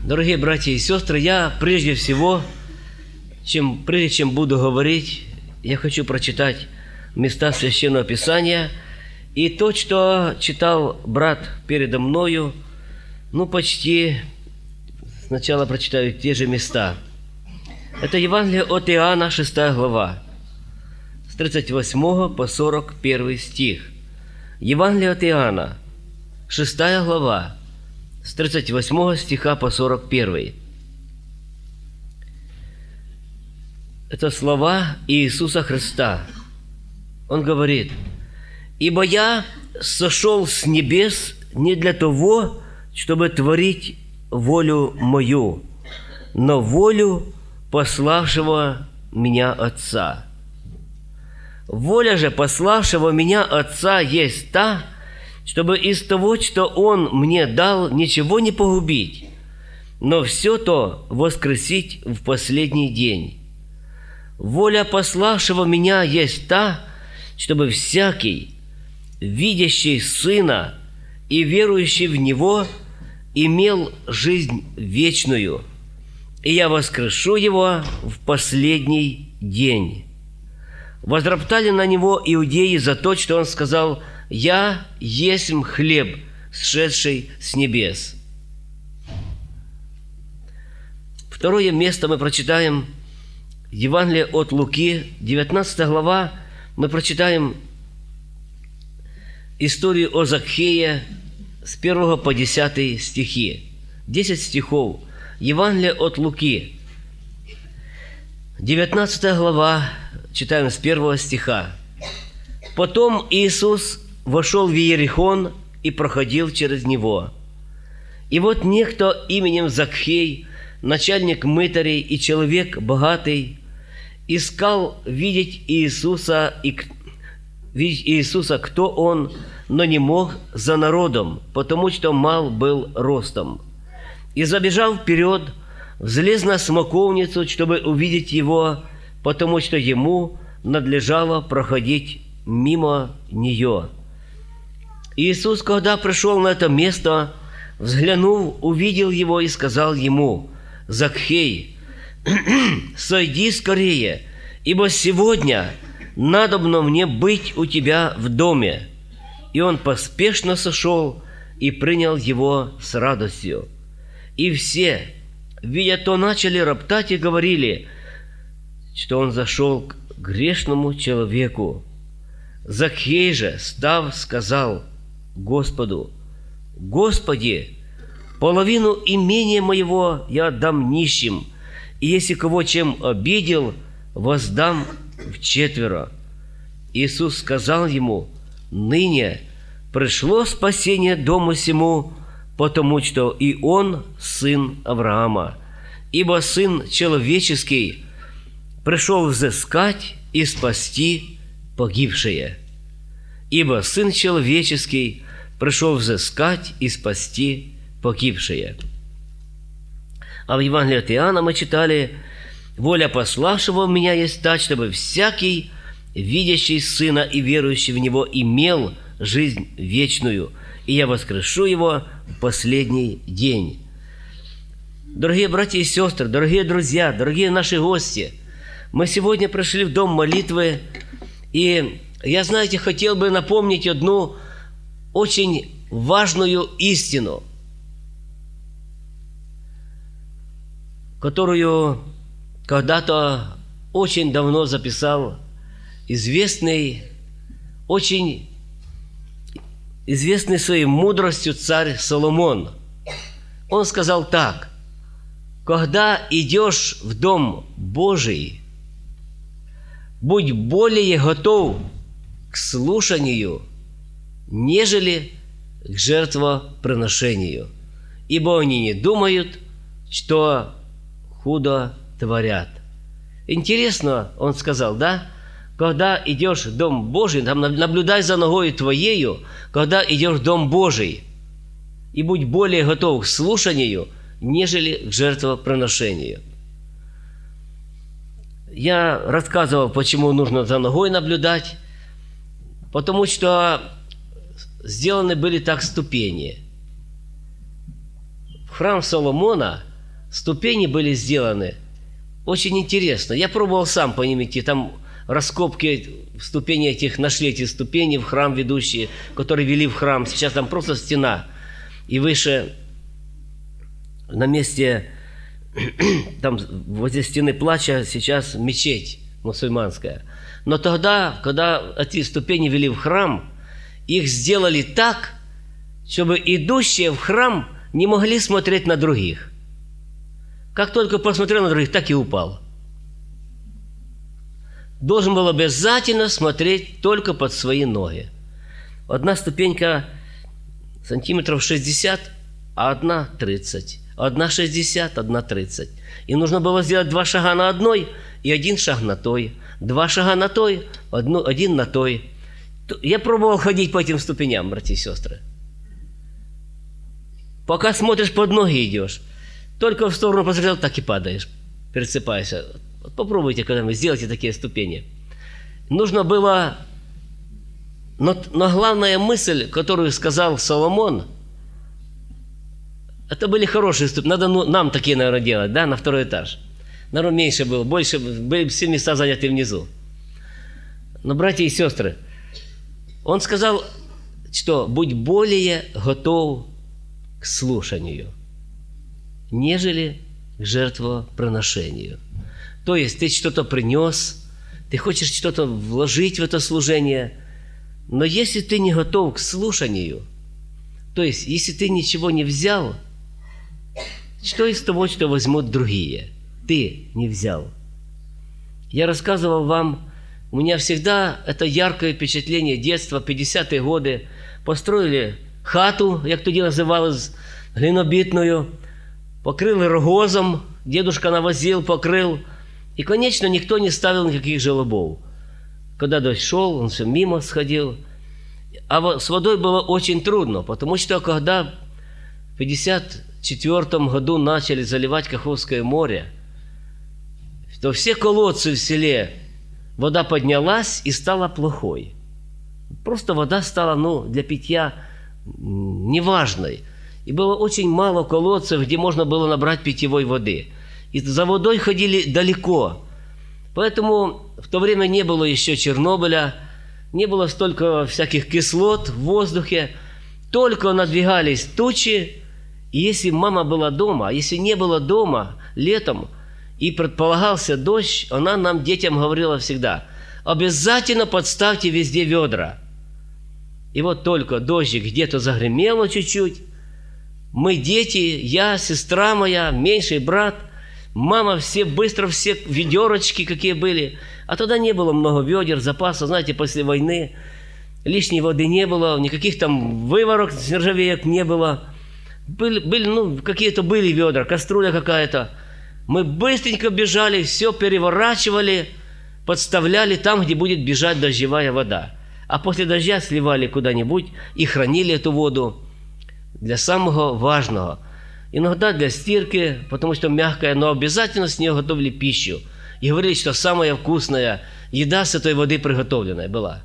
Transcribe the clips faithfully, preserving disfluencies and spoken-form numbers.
Дорогие братья и сестры, я прежде всего, чем, прежде чем буду говорить, я хочу прочитать места Священного Писания. И то, что читал брат передо мною, ну, почти сначала прочитаю те же места. Это Евангелие от Иоанна, шестая глава, с тридцать восьмого по сорок первый стих. Евангелие от Иоанна, шестая глава, с тридцать восьмого стиха по сорок первый. Это слова Иисуса Христа. Он говорит: «Ибо я сошел с небес не для того, чтобы творить волю мою, но волю пославшего меня Отца. Воля же пославшего меня Отца есть та, чтобы из того, что Он мне дал, ничего не погубить, но все то воскресить в последний день. Воля пославшего меня есть та, чтобы всякий, видящий Сына и верующий в Него, имел жизнь вечную, и я воскрешу его в последний день». Возроптали на Него иудеи за то, что Он сказал: «Я есмь хлеб, сшедший с небес». Второе место мы прочитаем Евангелие от Луки, девятнадцатая глава. Мы прочитаем историю о Закхее с первого по десятый стихи. Десять стихов. Евангелие от Луки, девятнадцатая глава, читаем с первого стиха. «Потом Иисус вошел в Иерихон и проходил через него. И вот некто именем Закхей, начальник мытарей и человек богатый, искал видеть Иисуса, и, видеть Иисуса, кто Он, но не мог за народом, потому что мал был ростом. И, забежав вперед, взлез на смоковницу, чтобы увидеть Его, потому что Ему надлежало проходить мимо нее. Иисус, когда пришел на это место, взглянув, увидел Его и сказал Ему: «Закхей, сойди скорее, ибо сегодня надобно мне быть у тебя в доме». И он поспешно сошел и принял Его с радостью. И все, видя то, начали роптать и говорили, что он зашел к грешному человеку. Закхей же, став, сказал Господу: «Господи, половину имения моего я отдам нищим, и если кого чем обидел, воздам вчетверо». Иисус сказал ему: «Ныне пришло спасение дому сему, потому что и он сын Авраама. Ибо Сын Человеческий пришел взыскать и спасти погибшие. Ибо Сын Человеческий пришел взыскать и спасти погибшие». А в Евангелии от Иоанна мы читали: «Воля пославшего меня есть та, чтобы всякий, видящий Сына и верующий в Него, имел жизнь вечную, и я воскрешу его в последний день». Дорогие братья и сестры, дорогие друзья, дорогие наши гости, мы сегодня пришли в дом молитвы, и я, знаете, хотел бы напомнить одну очень важную истину, которую когда-то очень давно записал известный, очень известный своей мудростью царь Соломон. Он сказал так: «Когда идешь в дом Божий, будь более готов к слушанию, нежели к жертвоприношению, ибо они не думают, что худо творят». Интересно, он сказал, да? Когда идешь в Дом Божий, там наблюдай за ногою твоею, когда идешь в Дом Божий, и будь более готов к слушанию, нежели к жертвоприношению. Я рассказывал, почему нужно за ногой наблюдать, потому что сделаны были так ступени. В храм Соломона ступени были сделаны очень интересно. Я пробовал сам по ним идти. Там раскопки ступеней этих, нашли эти ступени в храм ведущие, которые вели в храм. Сейчас там просто стена. И выше, на месте, там возле стены плача, сейчас мечеть мусульманская. Но тогда, когда эти ступени вели в храм, их сделали так, чтобы идущие в храм не могли смотреть на других. Как только посмотрел на других, так и упал. Должен был обязательно смотреть только под свои ноги. Одна ступенька сантиметров шестьдесят, а одна тридцать. Одна шестьдесят, одна тридцать. И нужно было сделать два шага на одной и один шаг на той. Два шага на той, одну, один на той. Я пробовал ходить по этим ступеням, братья и сестры. Пока смотришь под ноги идешь, только в сторону посмотрел, так и падаешь, пересыпаешься. Вот попробуйте когда-нибудь, сделайте такие ступени. Нужно было... Но, но главная мысль, которую сказал Соломон, это были хорошие ступени. Надо ну, нам такие, наверное, делать, да, на второй этаж. Наверное, меньше было, больше, были все места заняты внизу. Но, братья и сестры, он сказал, что будь более готов к слушанию, нежели к жертвоприношению. То есть ты что-то принес, ты хочешь что-то вложить в это служение, но если ты не готов к слушанию, то есть если ты ничего не взял, что из того, что возьмут другие? Ты не взял. Я рассказывал вам, у меня всегда это яркое впечатление детства, пятидесятые годы. Построили хату, як тоді називали, глинобитную, покрыли рогозом, дедушка навозил, покрыл. И, конечно, никто не ставил никаких желобов. Когда дождь шел, он все мимо сходил. А с водой было очень трудно, потому что когда в пятьдесят четвёртом году начали заливать Каховское море, то все колодцы в селе, вода поднялась и стала плохой. Просто вода стала, ну, для питья неважной. И было очень мало колодцев, где можно было набрать питьевой воды. И за водой ходили далеко. Поэтому в то время не было еще Чернобыля, не было столько всяких кислот в воздухе. Только надвигались тучи, и если мама была дома, а если не было дома летом, и предполагался дождь, она нам, детям, говорила всегда, обязательно подставьте везде ведра. И вот только дождик где-то загремело чуть-чуть, мы, дети, я, сестра моя, меньший брат, мама, все быстро, все ведерочки какие были. А тогда не было много ведер, запаса, знаете, после войны лишней воды не было, никаких там выворок, нержавеек не было. Были, были ну, какие-то были ведра, кастрюля какая-то. Мы быстренько бежали, все переворачивали, подставляли там, где будет бежать дождевая вода. А после дождя сливали куда-нибудь и хранили эту воду для самого важного. Иногда для стирки, потому что мягкая, но обязательно с нее готовили пищу. И говорили, что самая вкусная еда с этой воды приготовленная была.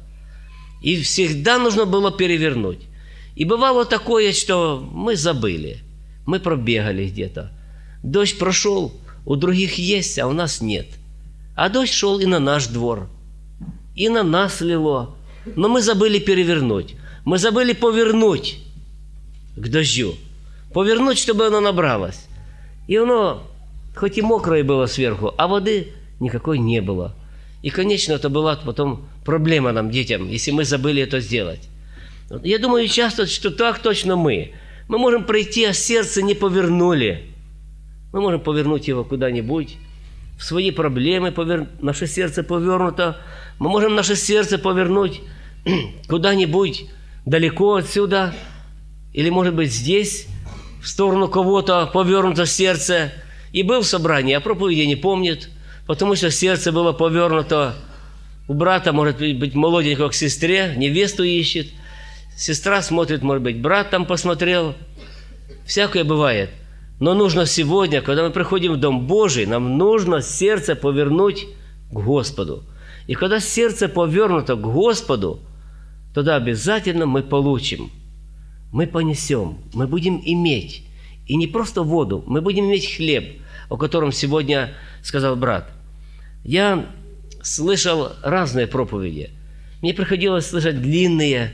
И всегда нужно было перевернуть. И бывало такое, что мы забыли, мы пробегали где-то. Дождь прошел, у других есть, а у нас нет. А дождь шел и на наш двор, и на нас лило. Но мы забыли перевернуть. Мы забыли повернуть к дождю. Повернуть, чтобы оно набралось. И оно, хоть и мокрое было сверху, а воды никакой не было. И, конечно, это была потом проблема нам, детям, если мы забыли это сделать. Я думаю часто, что так точно мы. Мы можем пройти, а сердце не повернули. Мы можем повернуть его куда-нибудь, в свои проблемы, повер... наше сердце повернуто. Мы можем наше сердце повернуть куда-нибудь далеко отсюда, или, может быть, здесь, в сторону кого-то повернуто сердце. И был в собрании, а проповеди не помнит, потому что сердце было повернуто. У брата, может быть, молоденького к сестре, невесту ищет. Сестра смотрит, может быть, брат там посмотрел. Всякое бывает. Но нужно сегодня, когда мы приходим в Дом Божий, нам нужно сердце повернуть к Господу. И когда сердце повернуто к Господу, тогда обязательно мы получим. Мы понесем, мы будем иметь. И не просто воду, мы будем иметь хлеб, о котором сегодня сказал брат. Я слышал разные проповеди. Мне приходилось слышать длинные,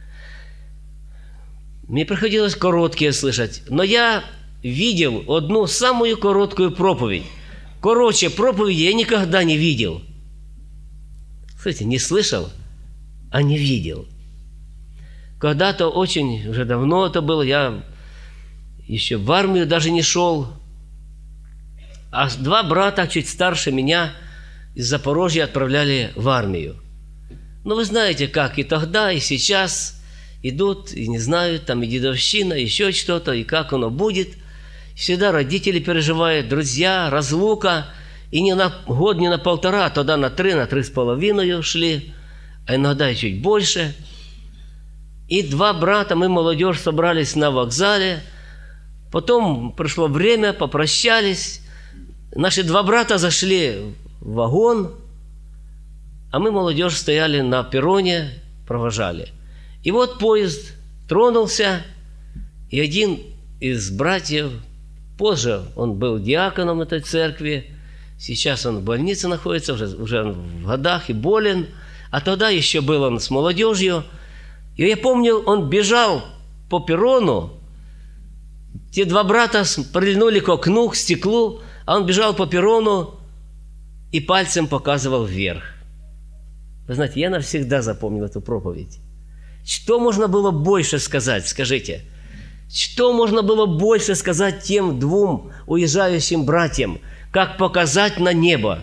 мне приходилось короткие слышать. Но я видел одну самую короткую проповедь. Короче проповеди я никогда не видел. Слушайте, не слышал, а не видел. Когда-то очень, уже давно это было, я еще в армию даже не шел. А два брата, чуть старше меня, из Запорожья отправляли в армию. Ну, вы знаете, как и тогда, и сейчас идут, и не знают, там и дедовщина, еще что-то, и как оно будет. Всегда родители переживают, друзья, разлука. И не на год, не на полтора, а тогда на три, на три с половиной шли, а иногда и чуть больше. И два брата, мы, молодежь, собрались на вокзале. Потом пришло время, попрощались. Наши два брата зашли в вагон, а мы, молодежь, стояли на перроне, провожали. И вот поезд тронулся, и один из братьев, позже он был диаконом этой церкви, сейчас он в больнице находится, уже, уже в годах и болен, а тогда еще был он с молодежью. И я помню, он бежал по перрону, те два брата прильнули к окну, к стеклу, а он бежал по перрону и пальцем показывал вверх. Вы знаете, я навсегда запомнил эту проповедь. Что можно было больше сказать, скажите? Что можно было больше сказать тем двум уезжающим братьям, как показать на небо?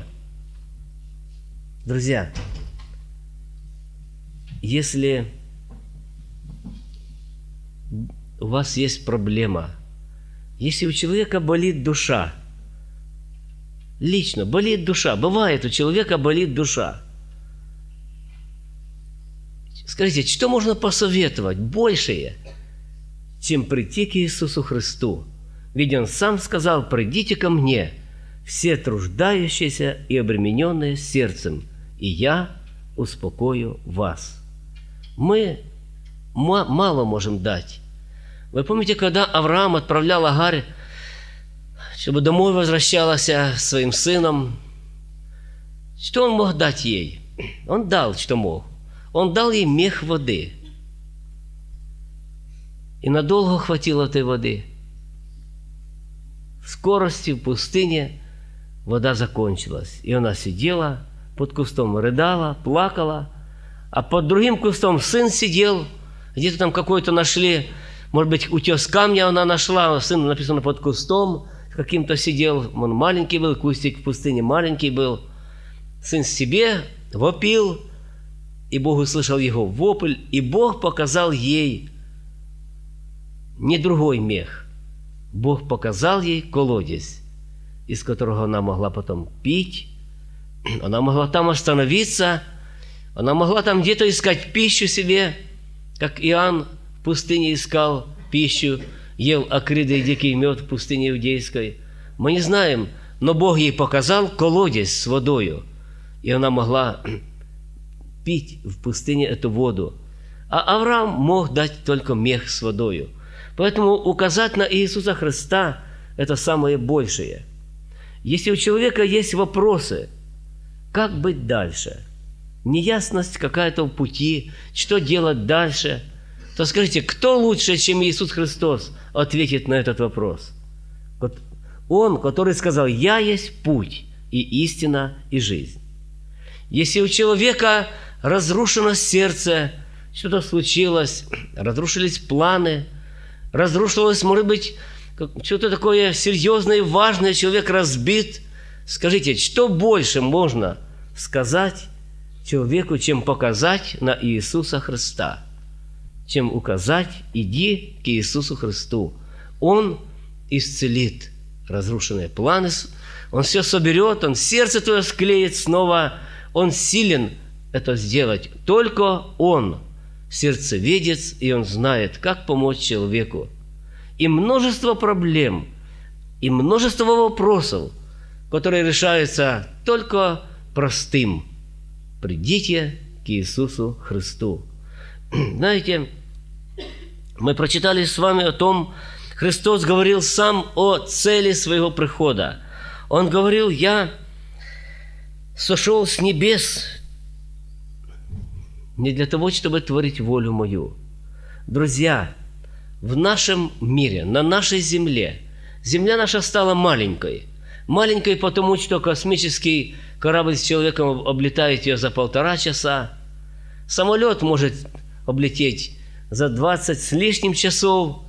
Друзья, если у вас есть проблема, если у человека болит душа, лично болит душа, бывает, у человека болит душа, скажите, что можно посоветовать большее, чем прийти к Иисусу Христу? Ведь Он сам сказал: «Придите ко мне, все труждающиеся и обремененные сердцем, и я успокою вас». Мы мало можем дать. Вы помните, когда Авраам отправлял Агарь, чтобы домой возвращалась своим сыном, что он мог дать ей? Он дал, что мог. Он дал ей мех воды. И надолго хватило этой воды. В скорости, в пустыне вода закончилась. И она сидела под кустом, рыдала, плакала. А под другим кустом сын сидел, где-то там какой-то нашли, может быть, утес камня она нашла, сын, написано, под кустом каким-то сидел. Он маленький был, кустик в пустыне маленький был. Сын себе вопил, и Бог услышал его вопль, и Бог показал ей не другой мех. Бог показал ей колодец, из которого она могла потом пить, она могла там остановиться, она могла там где-то искать пищу себе, как Иоанн в пустыне искал пищу, ел акриды и дикий мед в пустыне иудейской. Мы не знаем, но Бог ей показал колодец с водою, и она могла пить в пустыне эту воду. А Авраам мог дать только мех с водою. Поэтому указать на Иисуса Христа – это самое большее. Если у человека есть вопросы, как быть дальше, неясность какая-то в пути, что делать дальше, то скажите, кто лучше, чем Иисус Христос, ответит на этот вопрос? Он, который сказал: «Я есть путь и истина и жизнь». Если у человека разрушено сердце, что-то случилось, разрушились планы, разрушилось, может быть, что-то такое серьезное и важное, человек разбит, скажите, что больше можно сказать человеку, чем показать на Иисуса Христа, чем указать: иди к Иисусу Христу. Он исцелит разрушенные планы, Он все соберет, Он сердце твое склеит снова, Он силен это сделать. Только Он сердцеведец, и Он знает, как помочь человеку. И множество проблем, и множество вопросов, которые решаются только простым: придите к Иисусу Христу. Знаете, мы прочитали с вами о том, Христос говорил сам о цели своего прихода. Он говорил: «Я сошел с небес не для того, чтобы творить волю мою». Друзья, в нашем мире, на нашей земле, земля наша стала маленькой. Маленькой потому, что космический корабль с человеком облетает ее за полтора часа. Самолет может облететь за двадцать с лишним часов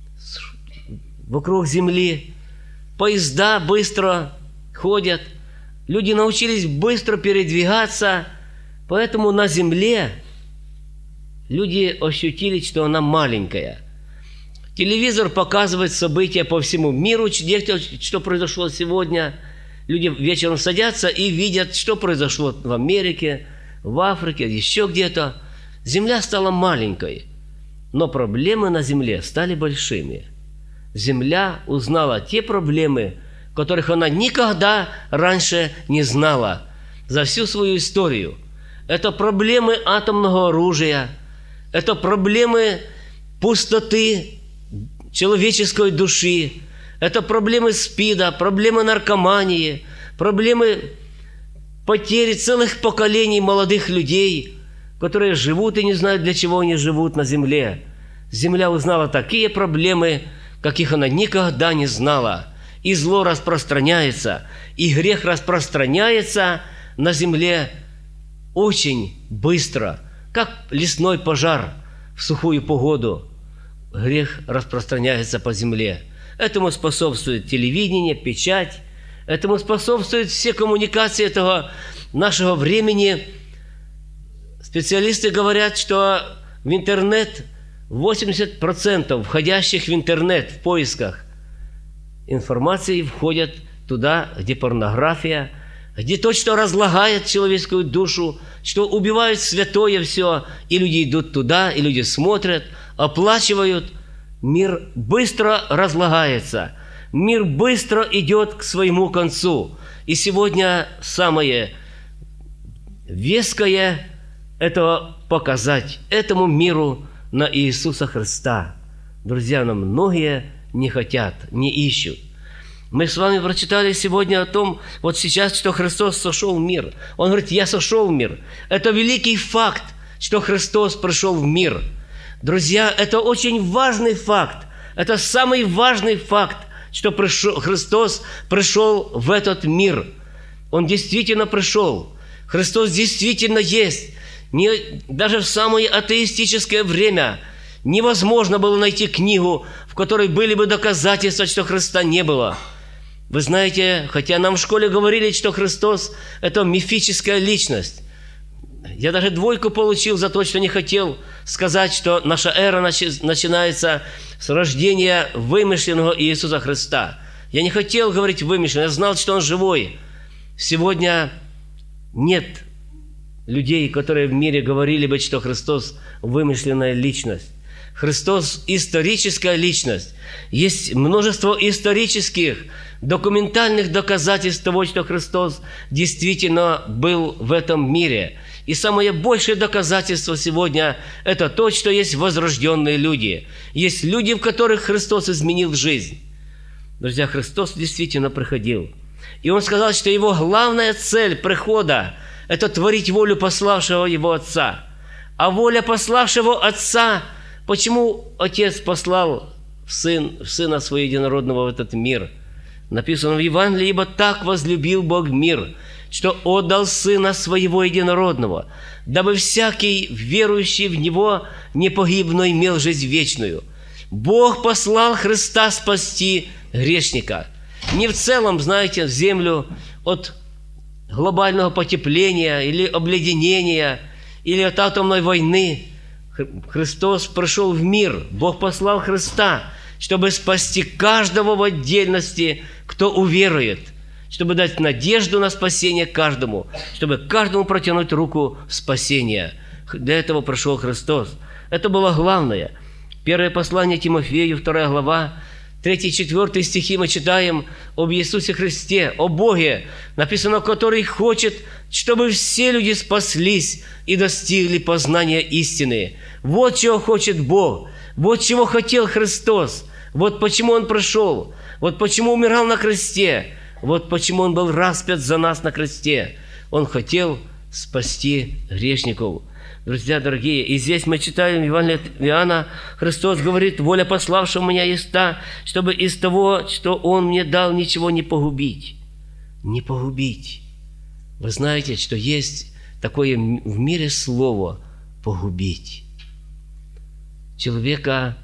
вокруг Земли. Поезда быстро ходят. Люди научились быстро передвигаться. Поэтому на Земле люди ощутили, что она маленькая. Телевизор показывает события по всему миру, что произошло сегодня. Люди вечером садятся и видят, что произошло в Америке, в Африке, еще где-то. Земля стала маленькой, но проблемы на Земле стали большими. Земля узнала те проблемы, которых она никогда раньше не знала за всю свою историю. Это проблемы атомного оружия, это проблемы пустоты человеческой души, это проблемы СПИДа, проблемы наркомании, проблемы потери целых поколений молодых людей, которые живут и не знают, для чего они живут на земле. Земля узнала такие проблемы, каких она никогда не знала. И зло распространяется, и грех распространяется на земле очень быстро, как лесной пожар в сухую погоду. Грех распространяется по земле. Этому способствует телевидение, печать. Этому способствуют все коммуникации этого нашего времени. Специалисты говорят, что в интернет восемьдесят процентов входящих в интернет в поисках информации входят туда, где порнография, где то, что разлагает человеческую душу, что убивает святое все, и люди идут туда, и люди смотрят, оплачивают. Мир быстро разлагается, мир быстро идет к своему концу. И сегодня самое веское – это показать этому миру на Иисуса Христа. Друзья, но многие не хотят, не ищут. Мы с вами прочитали сегодня о том, вот сейчас, что Христос сошел в мир. Он говорит: «Я сошел в мир». Это великий факт, что Христос пришел в мир. Друзья, это очень важный факт. Это самый важный факт, что пришел, Христос пришел в этот мир. Он действительно пришел. Христос действительно есть. Не, даже в самое атеистическое время невозможно было найти книгу, в которой были бы доказательства, что Христа не было. Вы знаете, хотя нам в школе говорили, что Христос – это мифическая личность. Я даже двойку получил за то, что не хотел сказать, что наша эра начи- начинается с рождения вымышленного Иисуса Христа. Я не хотел говорить вымышленный, я знал, что Он живой. Сегодня нет людей, которые в мире говорили бы, что Христос – вымышленная личность. Христос – историческая личность. Есть множество исторических, документальных доказательств того, что Христос действительно был в этом мире. И самое большее доказательство сегодня – это то, что есть возрожденные люди. Есть люди, в которых Христос изменил жизнь. Друзья, Христос действительно приходил. И Он сказал, что Его главная цель прихода – это творить волю пославшего Его Отца. А воля пославшего Отца, почему Отец послал в, сын, в Сына Своего Единородного в этот мир? Написано в Евангелии: «Ибо так возлюбил Бог мир, что отдал Сына Своего Единородного, дабы всякий, верующий в Него, не погиб, но имел жизнь вечную». Бог послал Христа спасти грешника. Не в целом, знаете, землю от глобального потепления или обледенения, или от атомной войны. Христос пришел в мир, Бог послал Христа, чтобы спасти каждого в отдельности, кто уверует, чтобы дать надежду на спасение каждому, чтобы каждому протянуть руку спасения. Для этого пришел Христос. Это было главное. Первое послание Тимофею, вторая глава, третий-четвертый стихи мы читаем об Иисусе Христе, о Боге, написано, который хочет, чтобы все люди спаслись и достигли познания истины. Вот чего хочет Бог, вот чего хотел Христос. Вот почему Он пришел. Вот почему умирал на кресте. Вот почему Он был распят за нас на кресте. Он хотел спасти грешников. Друзья дорогие, и здесь мы читаем в Евангелии от Иоанна, Христос говорит: «Воля пославшего меня есть та, чтобы из того, что Он мне дал, ничего не погубить». Не погубить. Вы знаете, что есть такое в мире слово «погубить». Человека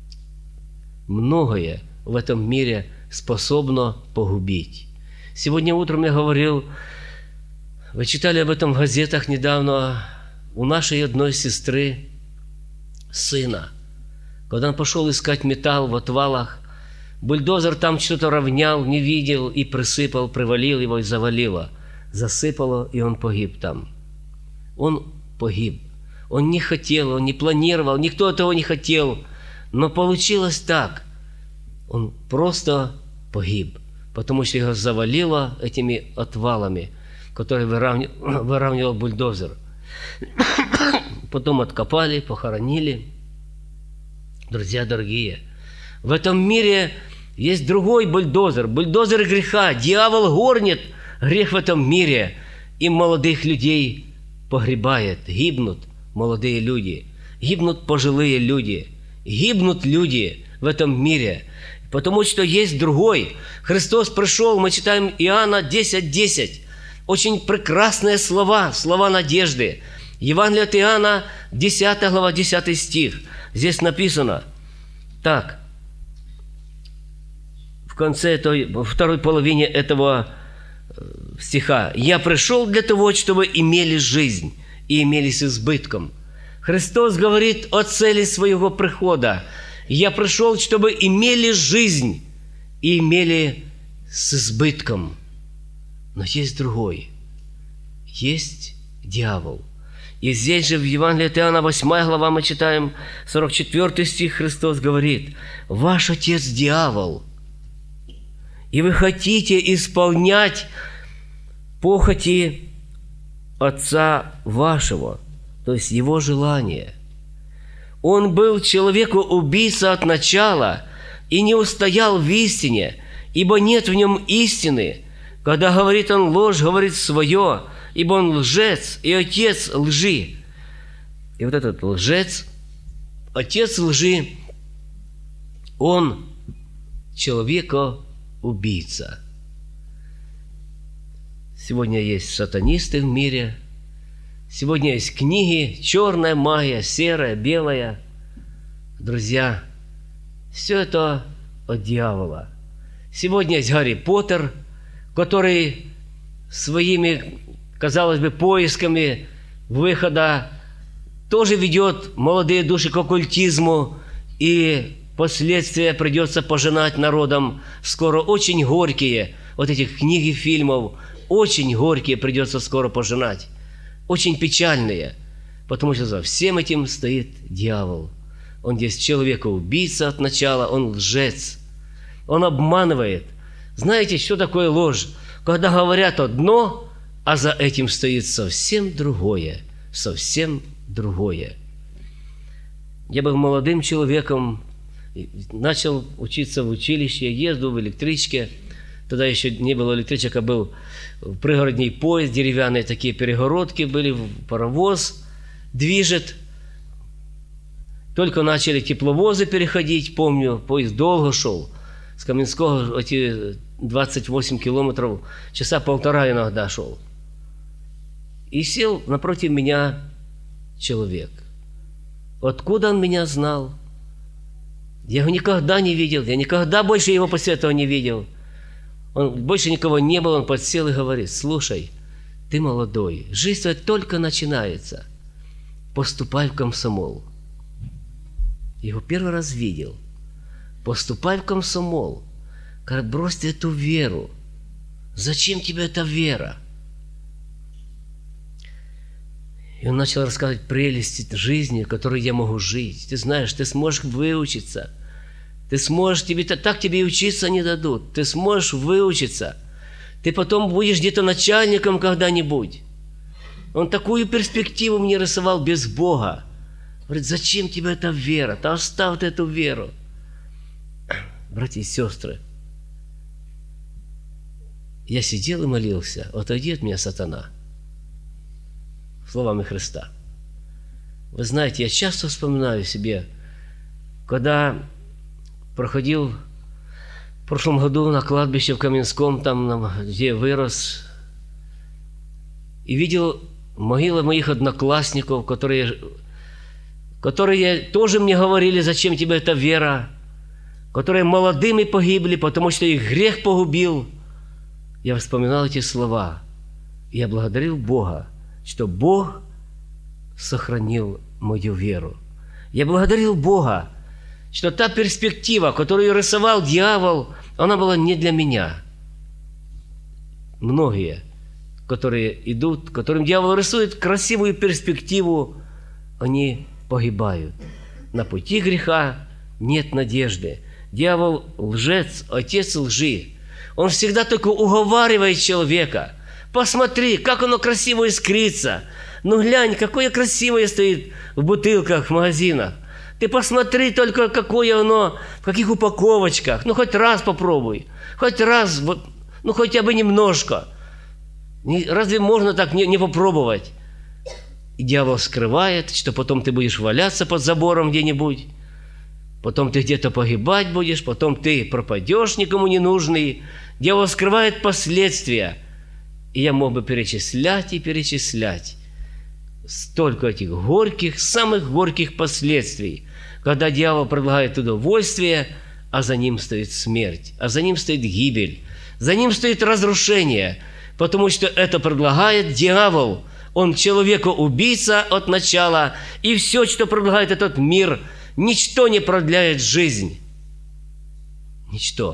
многое в этом мире способно погубить. Сегодня утром я говорил, вы читали об этом в газетах недавно, у нашей одной сестры сына, когда он пошел искать металл в отвалах, бульдозер там что-то равнял, не видел и присыпал, привалил его и завалило. Засыпало, и он погиб там. Он погиб. Он не хотел, он не планировал, никто этого не хотел. Но получилось так. Он просто погиб, потому что его завалило этими отвалами, которые выравнивал, выравнивал бульдозер. Потом откопали, похоронили. Друзья дорогие, в этом мире есть другой бульдозер, бульдозер греха. Дьявол горнет грех в этом мире, и молодых людей погребает. Гибнут молодые люди, гибнут пожилые люди, гибнут люди в этом мире, потому что есть другой. Христос пришел, мы читаем Иоанна десять десять. Очень прекрасные слова, слова надежды. Евангелие от Иоанна, десятая глава, десятый стих. Здесь написано так, в конце той, во второй половине этого стиха: «Я пришел для того, чтобы имели жизнь и имели с избытком». Христос говорит о цели своего прихода. «Я пришел, чтобы имели жизнь и имели с избытком». Но есть другой. Есть дьявол. И здесь же в Евангелии от Иоанна, восьмая глава, мы читаем, сорок четвёртый стих, Христос говорит: «Ваш отец дьявол, и вы хотите исполнять похоти отца вашего», то есть его желание. Он был человеку-убийца от начала и не устоял в истине, ибо нет в нем истины. Когда говорит он ложь, говорит свое, ибо он лжец и отец лжи. И вот этот лжец, отец лжи, он человека-убийца. Сегодня есть сатанисты в мире, сегодня есть книги, черная магия, серая, белая. Друзья, все это от дьявола. Сегодня есть Гарри Поттер, который своими, казалось бы, поисками выхода тоже ведет молодые души к оккультизму, и последствия придется пожинать народам скоро очень горькие. Вот этих книг и фильмов очень горькие придется скоро пожинать, очень печальные, потому что за всем этим стоит дьявол. Он есть человека-убийца от начала, он лжец, он обманывает. Знаете, что такое ложь? Когда говорят одно, а за этим стоит совсем другое, совсем другое. Я был молодым человеком, начал учиться в училище, ездил в электричке. Тогда еще не было электричек, а был пригородний поезд, деревянные такие перегородки были, паровоз движет. Только начали тепловозы переходить, помню, поезд долго шел. С Каменского эти двадцать восемь километров, часа полтора иногда шел. И сел напротив меня человек. Откуда он меня знал? Я его никогда не видел, я никогда больше его после этого не видел. Он, больше никого не было, он подсел и говорит: слушай, ты молодой, жизнь твоя только начинается, поступай в комсомол. Я его первый раз видел. Поступай в комсомол. Говорит, брось ты эту веру. Зачем тебе эта вера? И он начал рассказывать прелести жизни, в которой я могу жить. Ты знаешь, ты сможешь выучиться. Ты сможешь, тебе, так тебе и учиться не дадут. Ты сможешь выучиться. Ты потом будешь где-то начальником когда-нибудь. Он такую перспективу мне рисовал без Бога. Говорит, зачем тебе эта вера? Ты оставь эту веру. братья и сестры, я сидел и молился: «Отойди от меня, сатана», словами Христа. Вы знаете, я часто вспоминаю себе, когда проходил в прошлом году на кладбище в Каменском, там, где вырос, и видел могилы моих одноклассников, которые, которые тоже мне говорили: «Зачем тебе эта вера?», которые молодыми погибли, потому что их грех погубил. Я вспоминал эти слова, и я благодарил Бога, что Бог сохранил мою веру. Я благодарил Бога, что та перспектива, которую рисовал дьявол, она была не для меня. Многие, которые идут, которым дьявол рисует красивую перспективу, они погибают. На пути греха нет надежды. Дьявол – лжец, отец лжи. Он всегда только уговаривает человека. Посмотри, как оно красиво искрится. Ну глянь, какое красивое стоит в бутылках, в магазинах. Ты посмотри только, какое оно, в каких упаковочках. Ну хоть раз попробуй. Хоть раз, вот, ну хотя бы немножко. Разве можно так не, не попробовать? И дьявол скрывает, что потом ты будешь валяться под забором где-нибудь. Потом ты где-то погибать будешь, потом ты пропадешь никому не нужный. Дьявол скрывает последствия. И я мог бы перечислять и перечислять столько этих горьких, самых горьких последствий, когда дьявол предлагает удовольствие, а за ним стоит смерть, а за ним стоит гибель, за ним стоит разрушение, потому что это предлагает дьявол. Он человека-убийца от начала, и все, что предлагает этот мир, ничто не продляет жизнь. Ничто.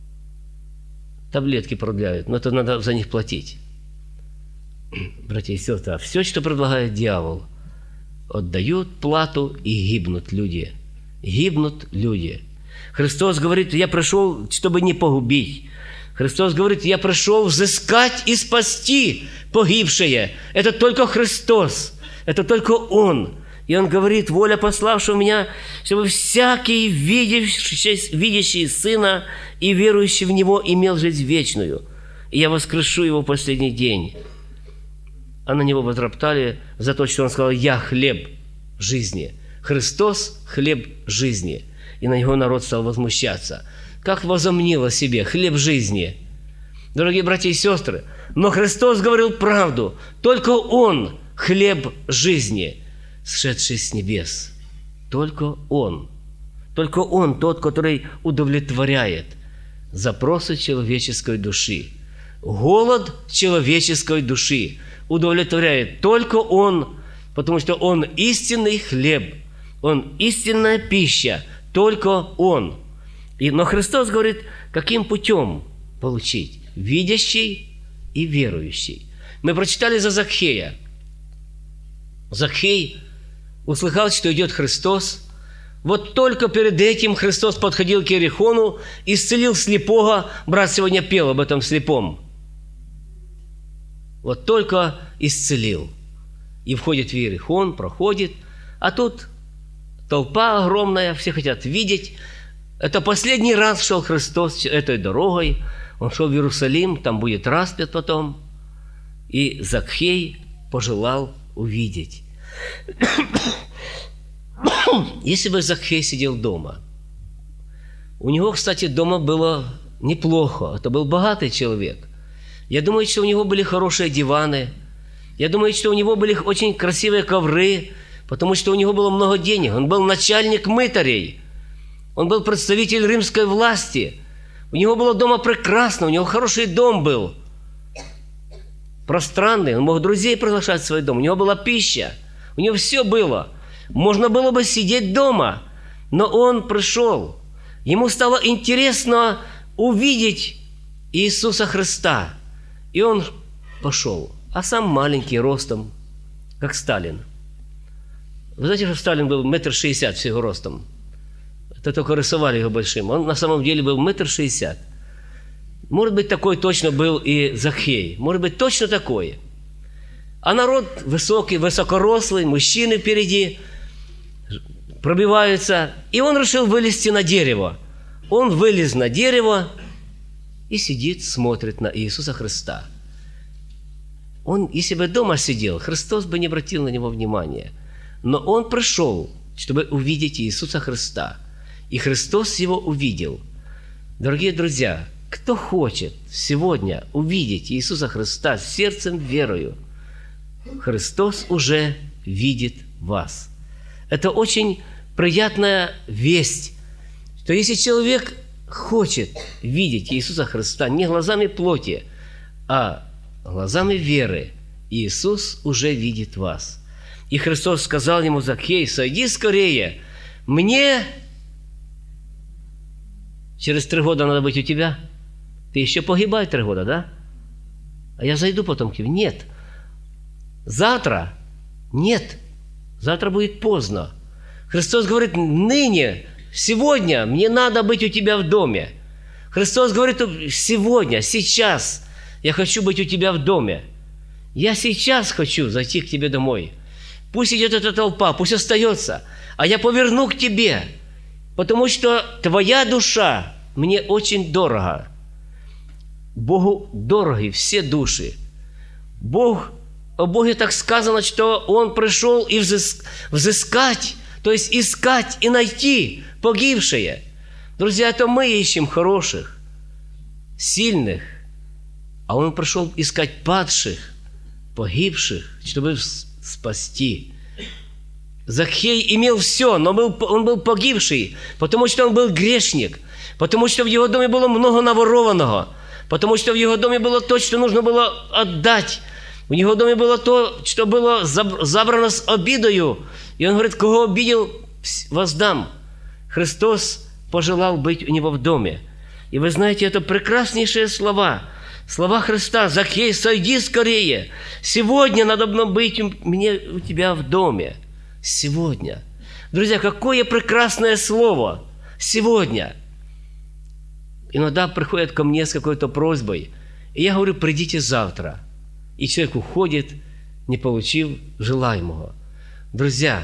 Таблетки продляют, но это надо за них платить. Братья и сестры, а все, что предлагает дьявол, отдают плату, и гибнут люди. Гибнут люди. Христос говорит: я пришел, чтобы не погубить. Христос говорит: я пришел взыскать и спасти погибшее. Это только Христос. Это только Он. И Он говорит: воля пославшего меня, чтобы всякий, видящий, видящий Сына и верующий в Него, имел жизнь вечную. И я воскрешу Его в последний день. А на Него возроптали за то, что Он сказал: я хлеб жизни. Христос – хлеб жизни. И на Него народ стал возмущаться. Как возомнил о себе хлеб жизни. Дорогие братья и сестры, но Христос говорил правду. Только Он – хлеб жизни, сшедший с небес. Только Он. Только Он тот, который удовлетворяет запросы человеческой души. Голод человеческой души удовлетворяет только Он, потому что Он истинный хлеб, Он истинная пища, только Он. И, но Христос говорит, каким путем получить? Видящий и верующий. Мы прочитали за Закхея. Закхей услыхал, что идет Христос. Вот только перед этим Христос подходил к Иерихону, исцелил слепого. Брат сегодня пел об этом слепом. Вот только исцелил. И входит в Иерихон, проходит. А тут толпа огромная, все хотят видеть. Это последний раз шел Христос этой дорогой. Он шел в Иерусалим, там будет распят потом. И Закхей пожелал увидеть. Если бы Закхей сидел дома, у него, кстати, дома было неплохо. Это был богатый человек. Я думаю, что у него были хорошие диваны. Я думаю, что у него были очень красивые ковры, потому что у него было много денег. Он был начальник мытарей. Он был представитель римской власти. У него было дома прекрасно, у него хороший дом был. Пространный, он мог друзей приглашать в свой дом. У него была пища, у него все было. Можно было бы сидеть дома, но он пришел. Ему стало интересно увидеть Иисуса Христа. И он пошел, а сам маленький ростом, как Сталин. Вы знаете, что Сталин был метр шестьдесят всего ростом? Это только рисовали его большим. Он на самом деле был метр шестьдесят. Может быть, такой точно был и Закхей. Может быть, точно такой. А народ высокий, высокорослый, мужчины впереди пробиваются. И он решил вылезти на дерево. он вылез на дерево и сидит, смотрит на Иисуса Христа. Он, если бы дома сидел, Христос бы не обратил на него внимания. Но он пришел, чтобы увидеть Иисуса Христа. И Христос его увидел. Дорогие друзья, кто хочет сегодня увидеть Иисуса Христа сердцем, верою, Христос уже видит вас. Это очень приятная весть, что если человек хочет видеть Иисуса Христа не глазами плоти, а глазами веры, Иисус уже видит вас. И Христос сказал ему: Закхей, сойди скорее, мне через три года надо быть у тебя. Ты еще погибай три года, да? А я зайду потом к тебе. Нет. Завтра? Нет. Завтра будет поздно. Христос говорит: ныне, сегодня мне надо быть у тебя в доме. Христос говорит: сегодня, сейчас я хочу быть у тебя в доме. Я сейчас хочу зайти к тебе домой. Пусть идет эта толпа, пусть остается, а я поверну к тебе, потому что твоя душа мне очень дорога. Богу дороги все души. Бог, о Боге так сказано, что Он пришел и взыск, взыскать, то есть искать и найти погибшие. Друзья, это мы ищем хороших, сильных, а Он пришел искать падших, погибших, чтобы спасти. Закхей имел все, но был, он был погибший, потому что он был грешник, потому что в его доме было много наворованного, потому что в его доме было то, что нужно было отдать. В его доме было то, что было забрано с обидою. И он говорит: кого обидел, воздам. Христос пожелал быть у него в доме. И вы знаете, это прекраснейшие слова. Слова Христа: Закхей, сойди скорее. Сегодня надо быть мне у тебя в доме. Сегодня. Друзья, какое прекрасное слово. Сегодня. Иногда приходят ко мне с какой-то просьбой, и я говорю: придите завтра. И человек уходит, не получив желаемого. Друзья,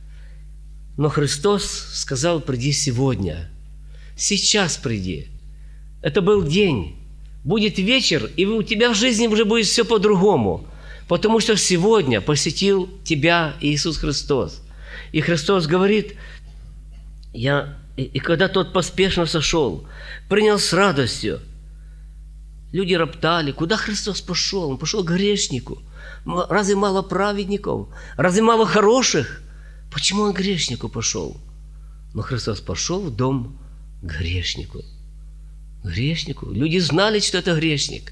но Христос сказал: приди сегодня. Сейчас приди. Это был день. Будет вечер, и у тебя в жизни уже будет все по-другому. Потому что сегодня посетил тебя Иисус Христос. И Христос говорит: я... И, и когда тот поспешно сошел, принял с радостью. Люди роптали: куда Христос пошел? Он пошел к грешнику. Разве мало праведников? Разве мало хороших? Почему он к грешнику пошел? Но Христос пошел в дом к грешнику. Грешнику. Люди знали, что это грешник.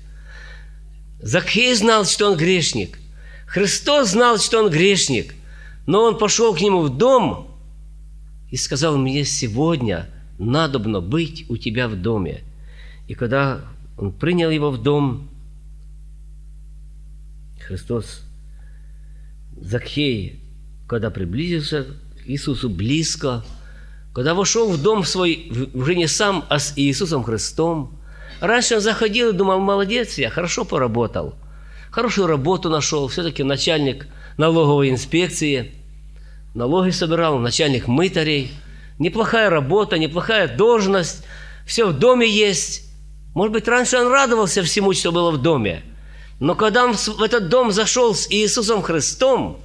Закхей знал, что он грешник. Христос знал, что он грешник. Но он пошел к нему в дом и сказал: мне сегодня надобно быть у тебя в доме. И когда он принял его в дом, Христос, Закхей, когда приблизился к Иисусу близко, когда вошел в дом свой, уже не сам, а с Иисусом Христом, раньше он заходил и думал: молодец, я хорошо поработал, хорошую работу нашел, все-таки начальник налоговой инспекции, налоги собирал, начальник мытарей, неплохая работа, неплохая должность, все в доме есть. Может быть, раньше он радовался всему, что было в доме. Но когда он в этот дом зашел с Иисусом Христом,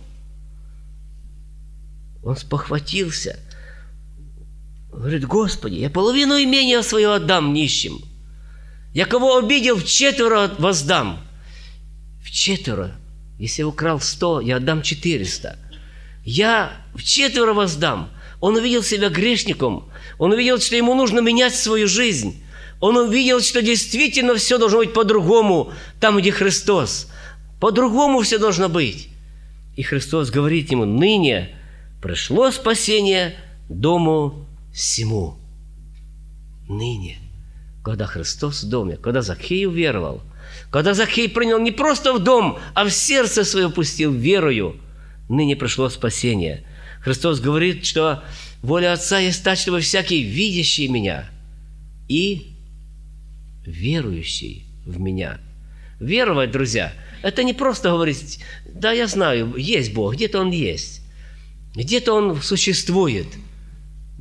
он спохватился. Говорит: Господи, я половину имения свое отдам нищим. Я кого обидел, вчетверо воздам. Вчетверо. Если украл сто, я отдам четыреста. Я вчетверо воздам. Он увидел себя грешником. Он увидел, что ему нужно менять свою жизнь. Он увидел, что действительно все должно быть по-другому там, где Христос. По-другому все должно быть. И Христос говорит ему: ныне пришло спасение дому сему. Ныне, когда Христос в доме, когда Закхей уверовал, когда Закхей принял не просто в дом, а в сердце свое пустил верою, ныне пришло спасение. Христос говорит, что воля Отца есть та, чтобы всякий, видящий меня и верующий в меня. Веровать, друзья, это не просто говорить: да, я знаю, есть Бог, где-то Он есть, где-то Он существует.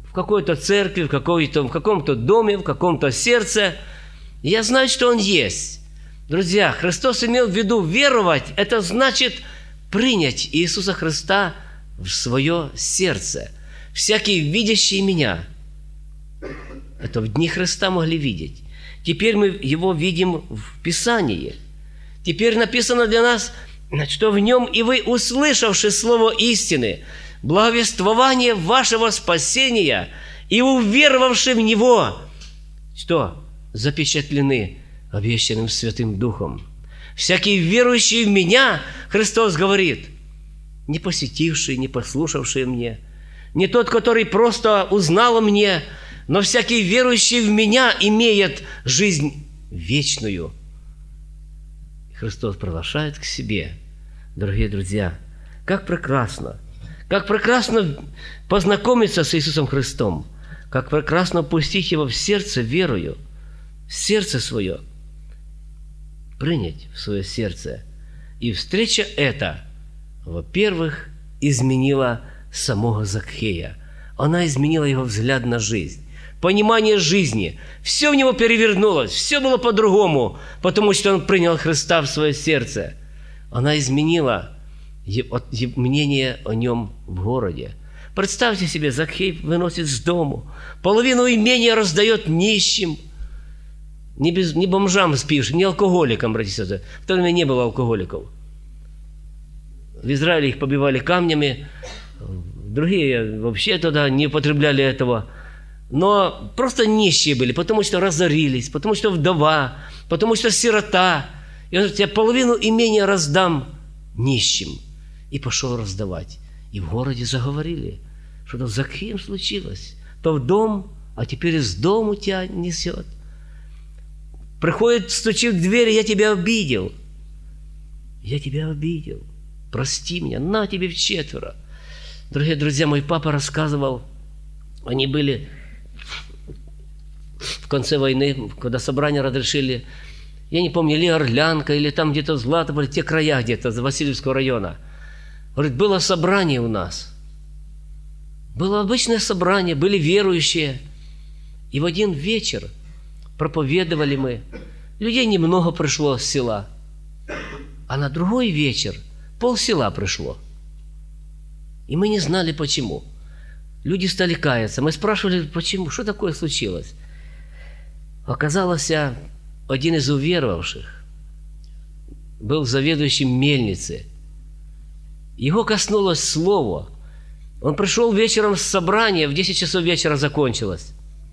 в какой-то церкви, в, какой-то, в каком-то доме, в каком-то сердце. Я знаю, что Он есть. Друзья, Христос имел в виду веровать, это значит принять Иисуса Христа в свое сердце. Всякий, видящий Меня, это в дни Христа могли видеть. Теперь мы Его видим в Писании. Теперь написано для нас, что в Нем и вы, услышавши слово истины, благовествование вашего спасения и уверовавши в Него, что? Запечатлены обещанным Святым Духом. Всякий верующий в Меня, Христос говорит, не посетивший, не послушавший Мне, не тот, который просто узнал о Мне, но всякий верующий в Меня имеет жизнь вечную. Христос приглашает к себе. Дорогие друзья, как прекрасно, как прекрасно познакомиться с Иисусом Христом, как прекрасно пустить Его в сердце верою, в сердце свое, принять в свое сердце. И встреча эта, во-первых, изменила самого Закхея. Она изменила его взгляд на жизнь, понимание жизни. Все в него перевернулось, все было по-другому, потому что он принял Христа в свое сердце. Она изменила мнение о нем в городе. Представьте себе, Закхей выносит с дому, половину имения раздает нищим, не, без, не бомжам спившим, не алкоголикам, братья и сестры. В то время не было алкоголиков. В Израиле их побивали камнями, другие вообще тогда не употребляли этого. Но просто нищие были, потому что разорились, потому что вдова, потому что сирота. И он говорит, я половину имения раздам нищим. И пошел раздавать. И в городе заговорили, что-то с Закхеем случилось. То в дом, а теперь из дому тебя несет. Приходит, стучит в дверь, я тебя обидел. Я тебя обидел. Прости меня, на тебе вчетверо. Дорогие друзья, мой папа рассказывал, они были в конце войны, когда собрание разрешили, я не помню, или Орлянка, или там где-то Златополь, те края где-то, с Васильевского района. Говорит, было собрание у нас. Было обычное собрание, были верующие. И в один вечер проповедовали мы. Людей немного пришло с села. А на другой вечер полсела пришло. И мы не знали, почему. Люди стали каяться. Мы спрашивали, почему, что такое случилось. Оказалось, один из уверовавших был заведующим мельницы. Его коснулось слово. Он пришел вечером с собрания, в десять часов вечера закончилось.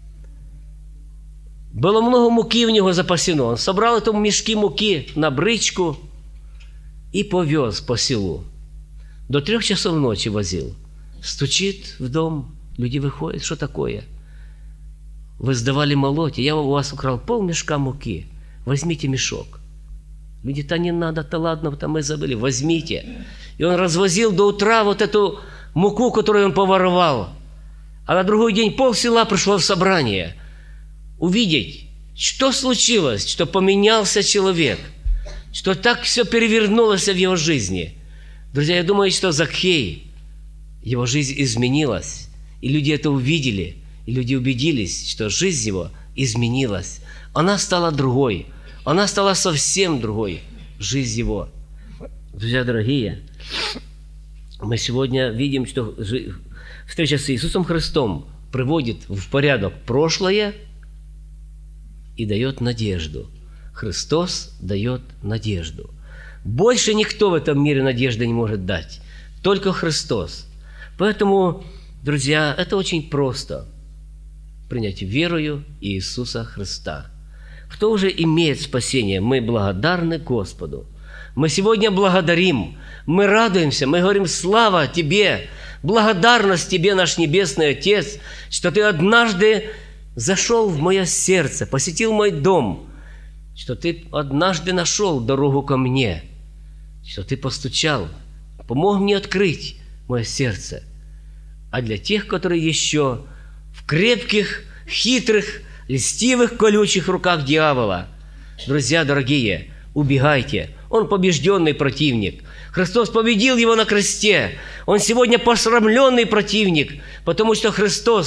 Было много муки в него запасено. Он собрал эту мешки муки на бричку и повез по селу. До трех часов ночи возил. Стучит в дом, люди выходят, что такое? Вы сдавали молоть, я у вас украл пол мешка муки. Возьмите мешок. Люди, то не надо, то ладно, то мы забыли, возьмите. И он развозил до утра вот эту муку, которую он поворовал. А на другой день полсела пришло в собрание. Увидеть, что случилось, что поменялся человек, что так все перевернулось в его жизни. Друзья, я думаю, что Закхей, его жизнь изменилась, и люди это увидели, и люди убедились, что жизнь его изменилась. Она стала другой, она стала совсем другой, жизнь его. Друзья дорогие, мы сегодня видим, что встреча с Иисусом Христом приводит в порядок прошлое и дает надежду. Христос дает надежду. Больше никто в этом мире надежды не может дать. Только Христос. Поэтому, друзья, это очень просто. Принять верою Иисуса Христа. Кто уже имеет спасение, мы благодарны Господу. Мы сегодня благодарим, мы радуемся, мы говорим слава Тебе, благодарность Тебе, наш Небесный Отец, что Ты однажды зашел в мое сердце, посетил мой дом, что Ты однажды нашел дорогу ко мне, что Ты постучал, помог мне открыть мое сердце. А для тех, которые еще в крепких, хитрых, льстивых, колючих руках дьявола, друзья дорогие, убегайте. Он побежденный противник. Христос победил его на кресте. Он сегодня посрамленный противник, потому что Христос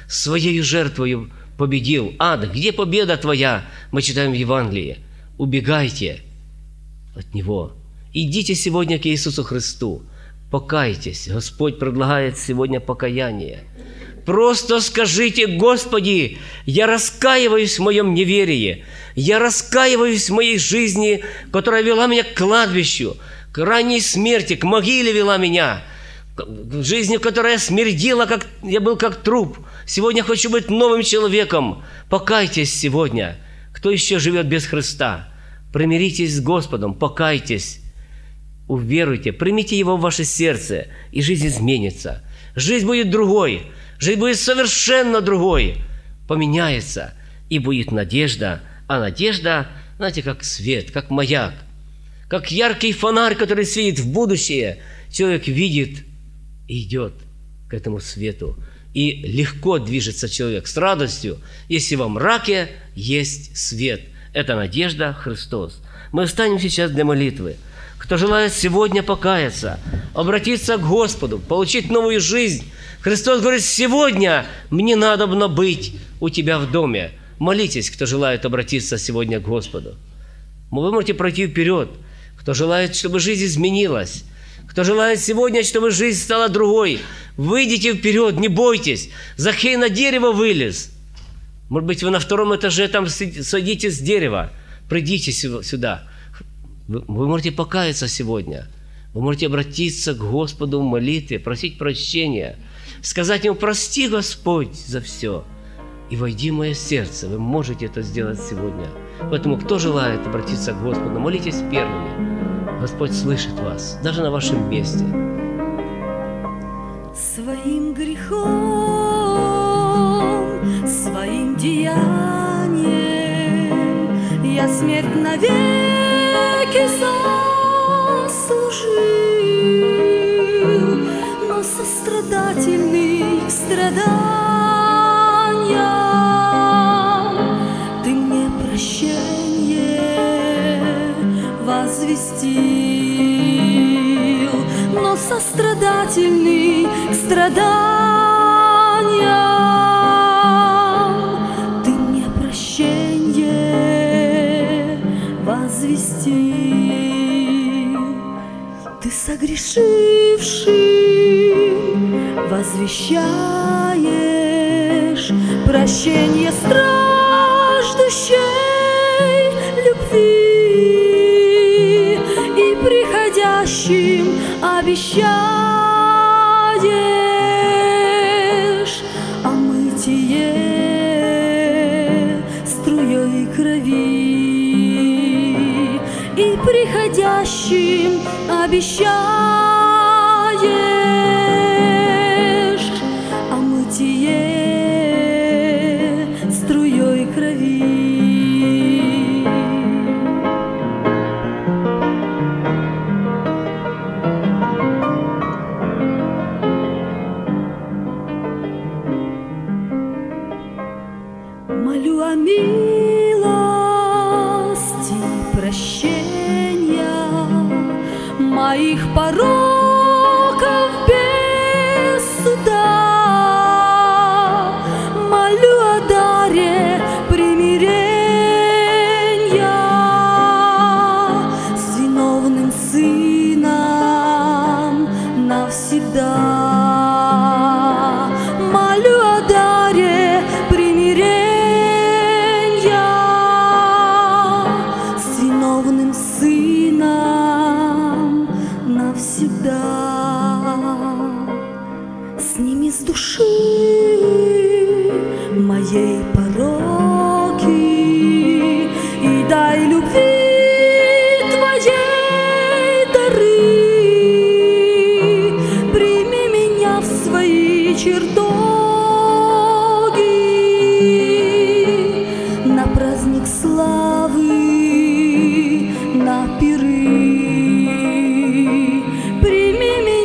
своей жертвой победил. Ад, где победа Твоя? Мы читаем в Евангелии. Убегайте от Него. Идите сегодня к Иисусу Христу. Покайтесь. Господь предлагает сегодня покаяние. Просто скажите: Господи, я раскаиваюсь в моем неверии. Я раскаиваюсь в моей жизни, которая вела меня к кладбищу, к ранней смерти, к могиле вела меня, к жизни, которая смердила, как я был как труп. Сегодня хочу быть новым человеком. Покайтесь сегодня. Кто еще живет без Христа? Примиритесь с Господом, покайтесь, уверуйте, примите Его в ваше сердце, и жизнь изменится. Жизнь будет другой, жизнь будет совершенно другой, поменяется, и будет надежда. А надежда, знаете, как свет, как маяк, как яркий фонарь, который светит в будущее. Человек видит и идет к этому свету. И легко движется человек с радостью, если во мраке есть свет. Это надежда Христос. Мы встанем сейчас для молитвы. Кто желает сегодня покаяться, обратиться к Господу, получить новую жизнь, Христос говорит: сегодня мне надобно быть у тебя в доме. Молитесь, кто желает обратиться сегодня к Господу. Вы можете пройти вперед. Кто желает, чтобы жизнь изменилась, кто желает сегодня, чтобы жизнь стала другой, выйдите вперед, не бойтесь. Захей на дерево вылез. Может быть, вы на втором этаже там садитесь с дерева. Придите сюда. Вы можете покаяться сегодня. Вы можете обратиться к Господу в молитве, просить прощения, сказать Ему: прости, Господь, за все, и войди в мое сердце. Вы можете это сделать сегодня. Поэтому, кто желает обратиться к Господу, молитесь первыми. Господь слышит вас, даже на вашем месте. Своим грехом, своим деянием я смерть навеки заслужил, но сострадательный к страданиям ты мне прощение возвестил, но сострадательный к страданиям ты мне прощение возвестил. Ты согрешившим возвещаешь прощение страждущей любви, и приходящим обещаешь омытие струей крови, и приходящим обещаешь омытие струей крови. Молю о милости прощения моих пороков без суда, молю о даре примирения с виновным сыном навсегда, молю о даре примирения с виновным сыном навсегда. Сними с души моей пороки и дай любви Твоей дары. Прими меня в свои чертоги на праздник славы, на пиры. Прими меня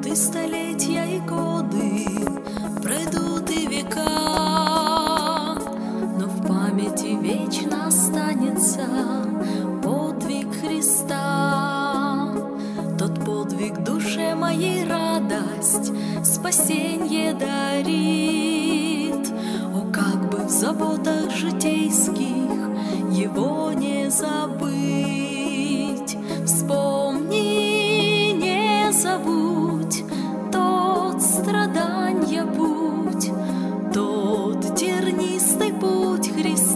и столетия, и годы, пройдут и века, но в памяти вечно останется подвиг Христа. Тот подвиг душе моей радость, спасенье дарит. О, как бы в заботах житейских его не забыть. Вспомни, не забудь тот страданья путь, тот тернистый путь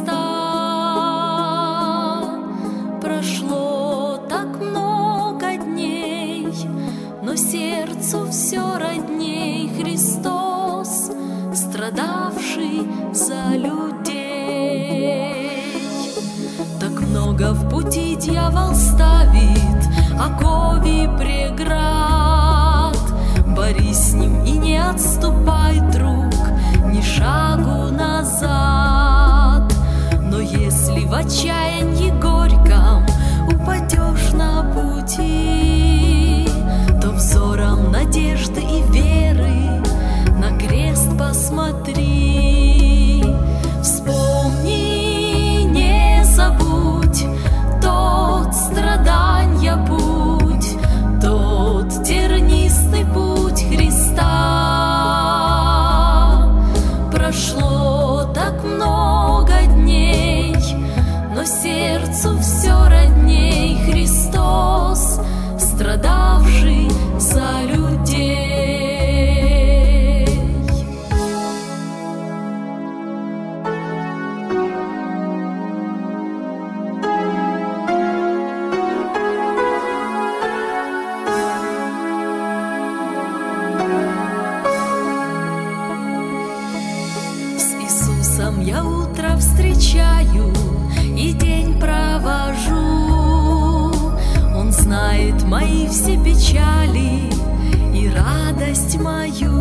Христа. Прошло так много дней, но сердцу все родней Христос, страдавший за людей. Так много в пути дьявол ставит оковий преград. Борись с ним и не отступай, друг, ни шагу назад. Но если в отчаянии горьком упадешь на пути, то взором надежды и веры на крест посмотри. Вспомни, не забудь тот страданья путь, тот тернистый путь Христа. Прошло так много дней, но сердцу все родней Христос, страдавший за людей. Я утро встречаю и день провожу. Он знает мои все печали и радость мою.